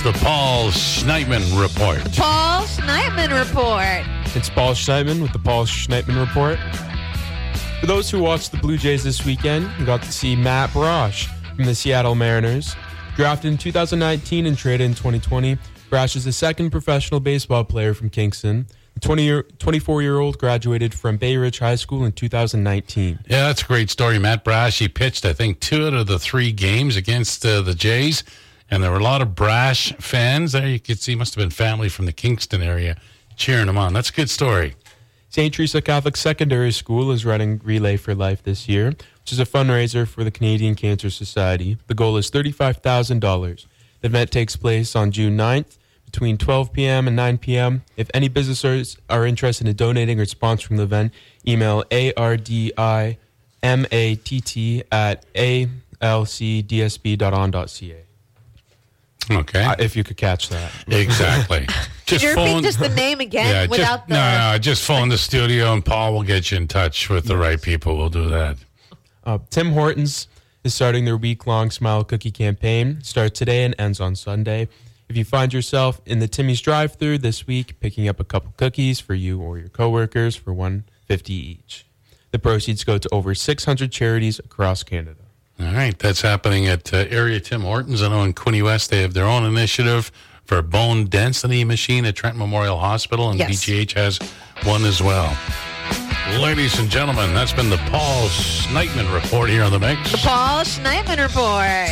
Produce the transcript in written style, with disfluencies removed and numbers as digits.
the Paul Schneidman Report. The Paul Schneidman Report. It's Paul Schneidman with the Paul Schneidman Report. For those who watched the Blue Jays this weekend, you got to see Matt Brash from the Seattle Mariners. Drafted in 2019 and traded in 2020, Brash is the second professional baseball player from Kingston. The 24-year-old graduated from Bay Ridge High School in 2019. Yeah, that's a great story. Matt Brash, he pitched, I think, 2 out of the 3 games against the Jays. And there were a lot of Brash fans there. You could see must have been family from the Kingston area cheering him on. That's a good story. St. Teresa Catholic Secondary School is running Relay for Life this year, which is a fundraiser for the Canadian Cancer Society. The goal is $35,000. The event takes place on June 9th between 12 p.m. and 9 p.m. If any businesses are interested in donating or sponsoring the event, email ardimatt@alcdsb.on.ca. Okay. If you could catch that. Exactly. Could you repeat just the name again without the... Just phone the studio and Paul will get you in touch with the right people. We'll do that. Tim Hortons is starting their week-long Smile Cookie campaign. Starts today and ends on Sunday. If you find yourself in the Timmy's drive-thru this week, picking up a couple cookies for you or your coworkers for $1.50 each. The proceeds go to over 600 charities across Canada. All right, that's happening at area Tim Hortons. I know in Quinte West they have their own initiative for a bone density machine at Trent Memorial Hospital, and Yes. BGH has one as well. Ladies and gentlemen, that's been the Paul Schneidman Report here on The Mix. The Paul Schneidman Report.